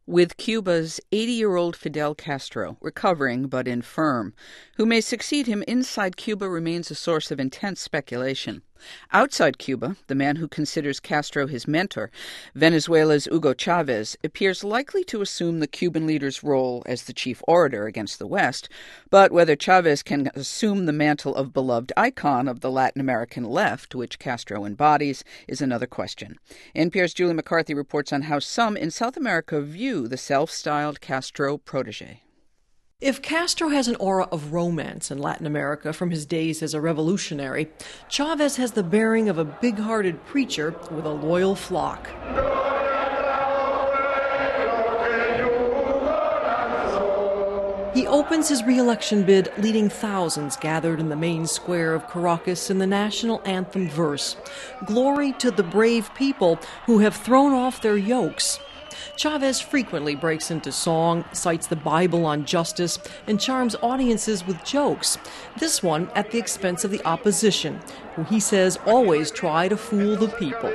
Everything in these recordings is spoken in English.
with Cuba's 80-year-old Fidel Castro, recovering but infirm. Who may succeed him inside Cuba remains a source of intense speculation. Outside Cuba, the man who considers Castro his mentor, Venezuela's Hugo Chavez, appears likely to assume the Cuban leader's role as the chief orator against the West, but whether Chavez can assume the mantle of beloved icon of the Latin American left, which Castro embodies, is another question. NPR's Julie McCarthy reports on how some in South America view the self-styled Castro protege. If Castro has an aura of romance in Latin America from his days as a revolutionary, Chavez has the bearing of a big-hearted preacher with a loyal flock. He opens his re-election bid leading thousands gathered in the main square of Caracas in the national anthem verse, "Glory to the brave people who have thrown off their yokes." Chavez frequently breaks into song, cites the Bible on justice, and charms audiences with jokes, this one at the expense of the opposition, who he says always try to fool the people.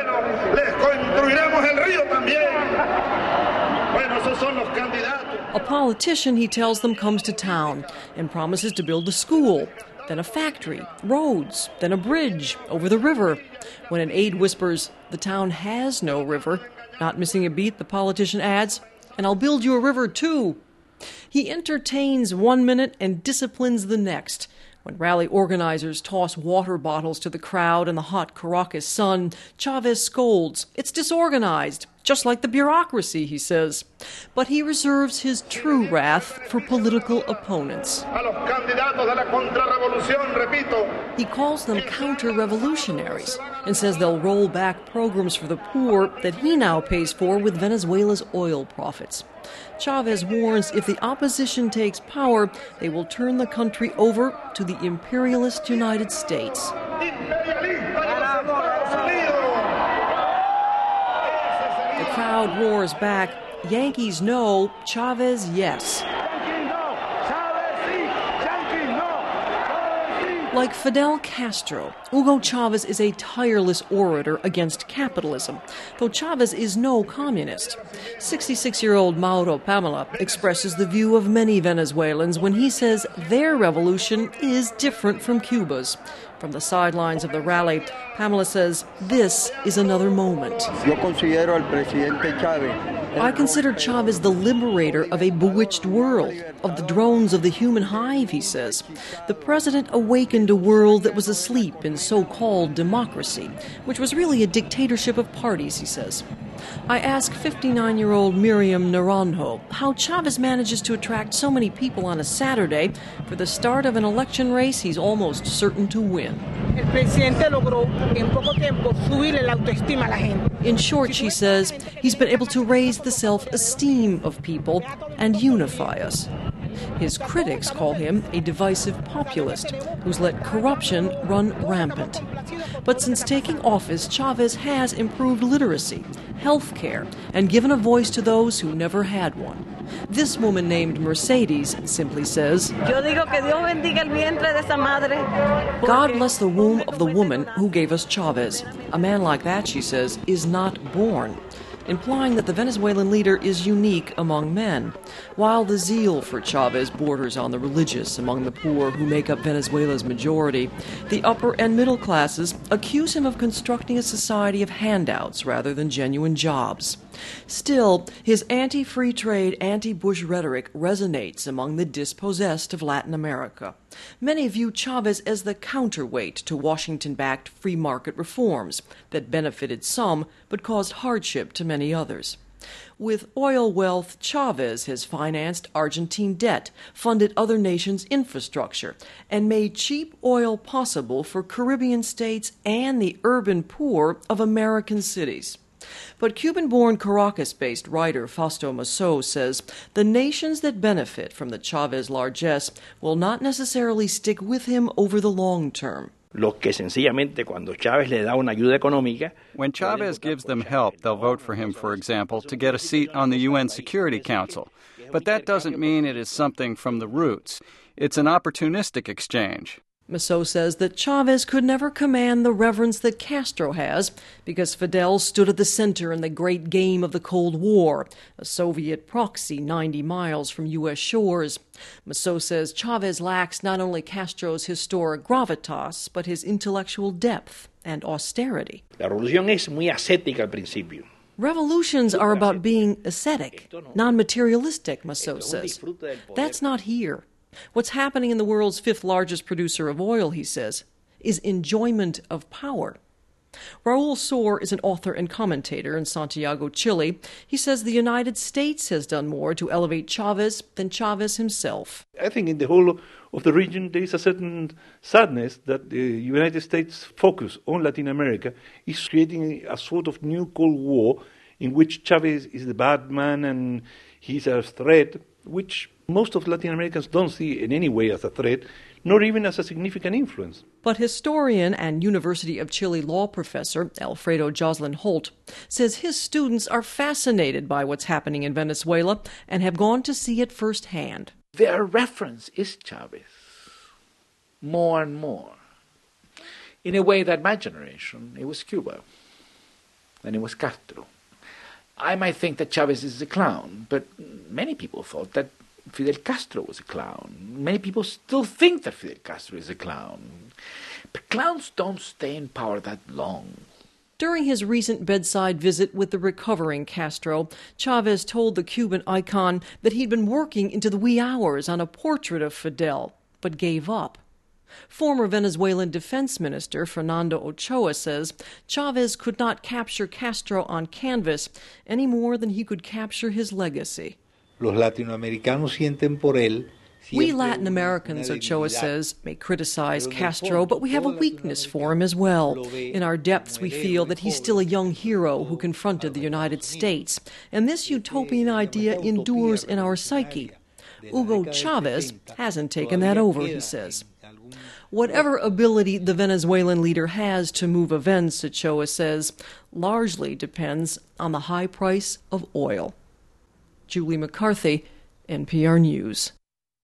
A politician, he tells them, comes to town and promises to build a school, then a factory, roads, then a bridge over the river. When an aide whispers, "The town has no river," not missing a beat, the politician adds, "And I'll build you a river, too." He entertains 1 minute and disciplines the next. When rally organizers toss water bottles to the crowd in the hot Caracas sun, Chavez scolds. It's disorganized, just like the bureaucracy, he says. But he reserves his true wrath for political opponents. He calls them counter-revolutionaries and says they'll roll back programs for the poor that he now pays for with Venezuela's oil profits. Chavez warns if the opposition takes power, they will turn the country over to the imperialist United States. The crowd roars back, "Yankees no, Chavez yes." Like Fidel Castro, Hugo Chavez is a tireless orator against capitalism, though Chavez is no communist. 66-year-old Mauro Pamela expresses the view of many Venezuelans when he says their revolution is different from Cuba's. From the sidelines of the rally, Pamela says this is another moment. I consider Chavez the liberator of a bewitched world, of the drones of the human hive, he says. The president awakened a world that was asleep in so-called democracy, which was really a dictatorship of parties, he says. I ask 59-year-old Miriam Naranjo how Chavez manages to attract so many people on a Saturday for the start of an election race he's almost certain to win. In short, she says, he's been able to raise the self-esteem of people and unify us. His critics call him a divisive populist who's let corruption run rampant. But since taking office, Chavez has improved literacy, health care, and given a voice to those who never had one. This woman named Mercedes simply says, God bless the womb of the woman who gave us Chavez. A man like that, she says, is not born, implying that the Venezuelan leader is unique among men. While the zeal for Chavez borders on the religious among the poor who make up Venezuela's majority, the upper and middle classes accuse him of constructing a society of handouts rather than genuine jobs. Still, his anti-free trade, anti-Bush rhetoric resonates among the dispossessed of Latin America. Many view Chavez as the counterweight to Washington-backed free market reforms that benefited some but caused hardship to many others. With oil wealth, Chavez has financed Argentine debt, funded other nations' infrastructure, and made cheap oil possible for Caribbean states and the urban poor of American cities. But Cuban-born Caracas-based writer Fausto Massot says the nations that benefit from the Chavez largesse will not necessarily stick with him over the long term. When Chavez gives them help, they'll vote for him, for example, to get a seat on the UN Security Council. But that doesn't mean it is something from the roots. It's an opportunistic exchange. Massot says that Chavez could never command the reverence that Castro has because Fidel stood at the center in the great game of the Cold War, a Soviet proxy 90 miles from U.S. shores. Massot says Chavez lacks not only Castro's historic gravitas, but his intellectual depth and austerity. La revolución es muy ascética al principio. Revolutions are about being ascetic, non-materialistic, Massot says. That's not here. What's happening in the world's fifth largest producer of oil, he says, is enjoyment of power. Raul Sor is an author and commentator in Santiago, Chile. He says the United States has done more to elevate Chavez than Chavez himself. I think in the whole of the region there is a certain sadness that the United States' focus on Latin America is creating a sort of new Cold War in which Chavez is the bad man and he's a threat, which most of Latin Americans don't see in any way as a threat, nor even as a significant influence. But historian and University of Chile law professor Alfredo Joslin Holt says his students are fascinated by what's happening in Venezuela and have gone to see it firsthand. Their reference is Chavez, more and more. In a way that my generation, it was Cuba, and it was Castro. I might think that Chavez is a clown, but many people thought that Fidel Castro was a clown. Many people still think that Fidel Castro is a clown. But clowns don't stay in power that long. During his recent bedside visit with the recovering Castro, Chavez told the Cuban icon that he'd been working into the wee hours on a portrait of Fidel, but gave up. Former Venezuelan Defense Minister Fernando Ochoa says Chavez could not capture Castro on canvas any more than he could capture his legacy. Los latinoamericanos sienten por él. We Latin Americans, Ochoa says, may criticize Castro, but we have a weakness for him as well. In our depths, we feel that he's still a young hero who confronted the United States. And this utopian idea endures in our psyche. Hugo Chavez hasn't taken that over, he says. Whatever ability the Venezuelan leader has to move events, Ochoa says, largely depends on the high price of oil. Julie McCarthy, NPR News.